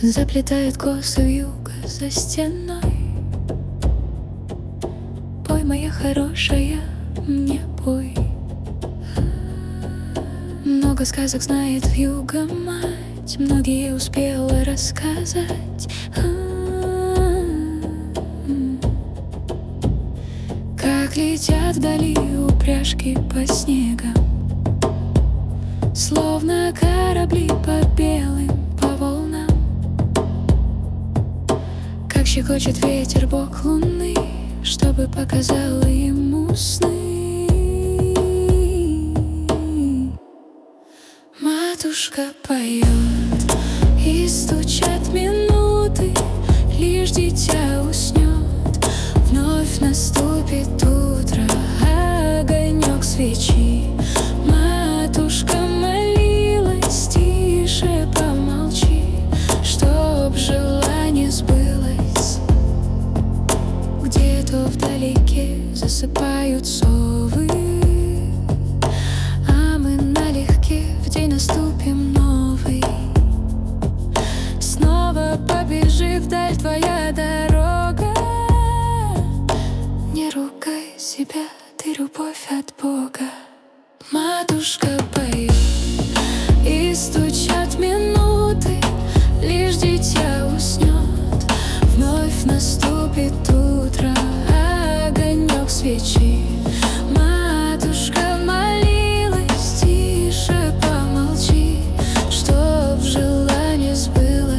Заплетает косы вьюга за стеной. Пой, моя хорошая, мне пой. Много сказок знает вьюга мать, многие успела рассказать. Как летят вдали упряжки по снегам, словно корабли по белым, по волнам. Как щекочет ветер бок луны, чтобы показала ему сны. Матушка поет, и стучат минуты, лишь дитя уснет. Вновь наступит утро, огонек свечи. Матушка молилась, тише помолчи, чтоб желание сбылось. Где-то вдалеке засыпают совы, а мы налегке в день наступим новый. Снова побежи вдаль твоя дорога. Не ругай себя, ты любовь от Бога. Матушка поет, и стучат минуты, лишь дитя уснет. Вновь наступит утро, огонек свечи. Матушка молилась, тише помолчи, чтоб желание сбылось.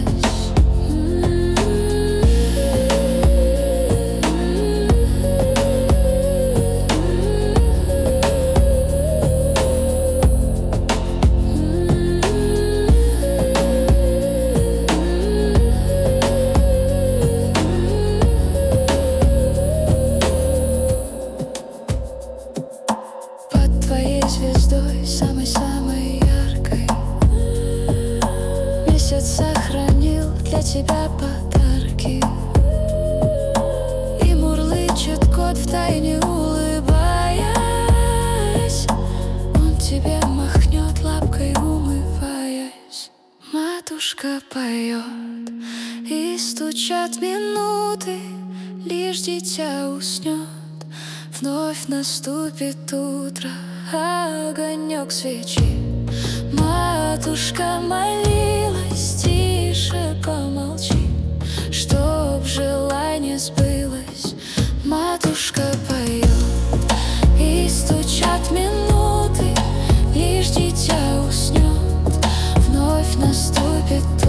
Звездой самой-самой яркой месяц сохранил для тебя подарки. И мурлычет кот втайне улыбаясь, он тебе махнет лапкой, умываясь. Матушка поет, и стучат минуты, лишь дитя уснет. Вновь наступит утро, огонек свечи. Матушка молилась, тише помолчи, чтоб желание сбылось. Матушка поет, и стучат минуты, лишь дитя уснет. Вновь наступит